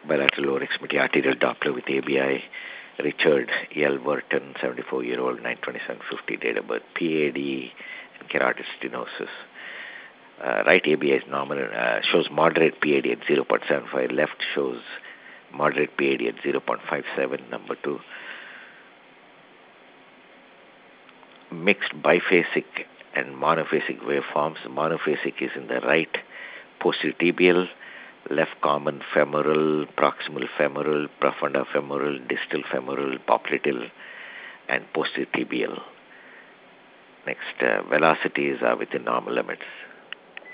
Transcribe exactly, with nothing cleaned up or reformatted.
bilateral lower extremity arterial Doppler with A B I. Richard L. Burton, seventy-four-year-old, nine twenty-seven fifty, date of birth, P A D and keratosis stenosis. Uh, right A B I is normal, uh, shows moderate P A D at zero point seven five. Left shows moderate P A D at zero point five seven. Number two, mixed biphasic and monophasic waveforms. Monophasic is in the right posterior tibial, left common femoral, proximal femoral, profunda femoral, distal femoral, popliteal, and posterior tibial. Next, uh, velocities are within normal limits.